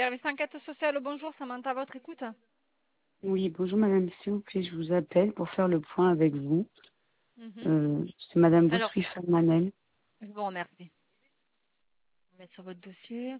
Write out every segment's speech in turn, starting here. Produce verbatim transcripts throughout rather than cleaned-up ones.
Service enquête sociale, bonjour, Samantha à votre écoute. Oui, bonjour madame, s'il vous plaît, je vous appelle pour faire le point avec vous. Mhm. Euh, c'est madame Alors, Boussoui Manel. je vous remercie. Je vais mettre sur votre dossier.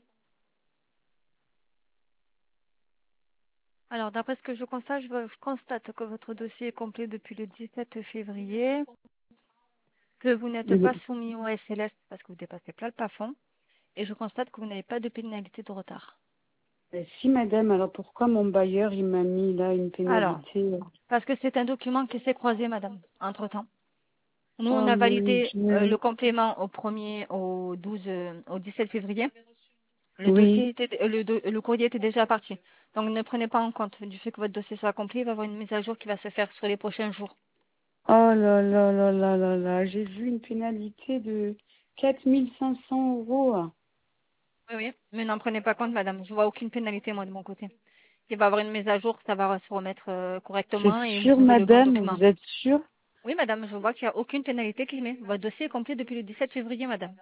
Alors, d'après ce que je constate, je, je constate que votre dossier est complet depuis le dix-sept février, que vous n'êtes pas soumis au S L S parce que vous dépassez pas le plafond, et je constate que vous n'avez pas de pénalité de retard. Euh, si madame, alors pourquoi mon bailleur il m'a mis là une Alors, pénalité euh parce que c'est un document qui s'est croisé, madame, entre-temps. Nous, on Oh a mon validé euh, Dieu. le complément au premier, au douze, euh, au dix-sept février. Le dossier Oui. était, euh, le, do- le courrier était déjà parti. Donc ne prenez pas en compte du fait que votre dossier soit complet, il va y avoir une mise à jour qui va se faire sur les prochains jours. Oh là là là là là là, j'ai vu une pénalité de quatre mille cinq cents euros. Oui, oui. Mais n'en prenez pas compte, madame. Je vois aucune pénalité, moi, de mon côté. Il va y avoir une mise à jour, ça va se remettre euh, C'est correctement et sûr vous aurez le bon madame, document. vous êtes sûre? Oui, madame, je vois qu'il n'y a aucune pénalité qui met. Votre dossier est complet depuis le dix-sept février, madame.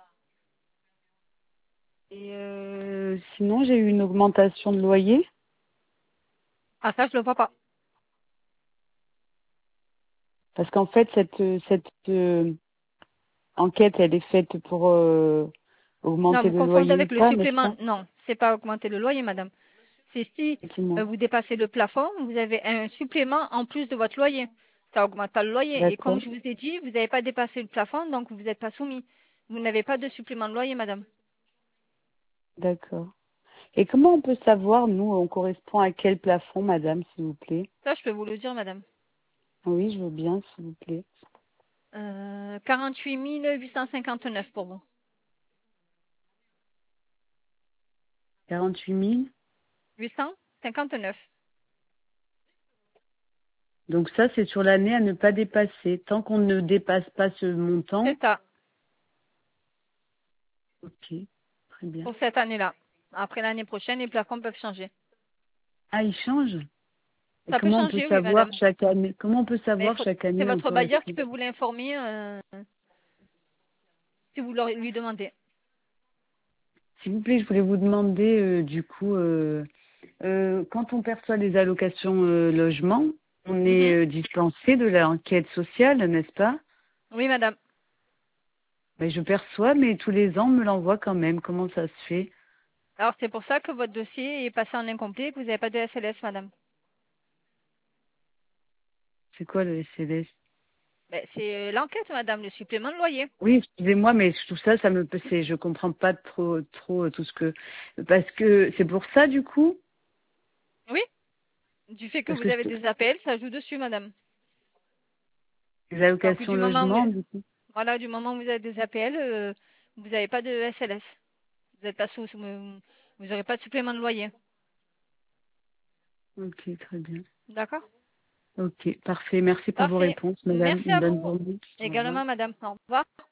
Et euh, sinon j'ai eu une augmentation de loyer Ah, ça, je le vois pas. parce qu'en fait cette cette euh, enquête elle est faite pour euh, Non, augmenter vous le confondez loyer ou avec le pas, n'est-ce supplément. pas? Non, c'est pas augmenter le loyer, madame. C'est si Effectivement. euh, vous dépassez le plafond, vous avez un supplément en plus de votre loyer. Ça augmente pas le loyer. Et comme D'accord, je vous ai dit, vous n'avez pas dépassé le plafond, donc vous n'êtes pas soumis. Vous n'avez pas de supplément de loyer, madame. d'accord. Et comment on peut savoir, nous, on correspond à quel plafond, madame, s'il vous plaît? Ça, je peux vous le dire, madame. Oui, je veux bien, s'il vous plaît. Euh, quarante-huit mille huit cent cinquante-neuf pour vous. quarante-huit mille. huit cent cinquante-neuf. Donc ça, c'est sur l'année à ne pas dépasser. Tant qu'on ne dépasse pas ce montant, C'est ça, ok, très bien. pour cette année-là. Après l'année prochaine, les plafonds peuvent changer. Ah, il change? Et Ça peut comment on peut changer, oui, savoir madame. chaque année? Comment on peut Mais il savoir faut- chaque c'est année on votre bailleur qui correspond? peut vous l'informer euh, si vous leur- lui demandez. S'il vous plaît, je voulais vous demander, euh, du coup, euh, euh, quand on perçoit les allocations euh, logement, on est Mhm. euh, dispensé de l'enquête sociale, n'est-ce pas? Oui, madame. Ben, je perçois, mais tous les ans, on me l'envoie quand même. Comment ça se fait? Alors, c'est pour ça que votre dossier est passé en incomplet et que vous n'avez pas de S L S, madame. C'est quoi le S L S? Ben, c'est euh, l'enquête, madame, le supplément de loyer. Oui, excusez-moi, mais tout ça, ça me, c'est, je comprends pas trop, trop tout ce que, parce que c'est pour ça du coup, Oui, du fait que parce vous que avez je- des appels, ça joue dessus, madame. les Donc, allocations du moment où, logement, du coup. voilà, du moment où vous avez des appels, euh, vous n'avez pas de S L S. Vous n'êtes pas sous, sous- vous n'aurez pas de supplément de loyer. Ok, très bien. D'accord? Ok, parfait. Merci pour vos Parfait. réponses, madame. Merci Une à bonne vous journée. Au revoir. également, madame. Au revoir.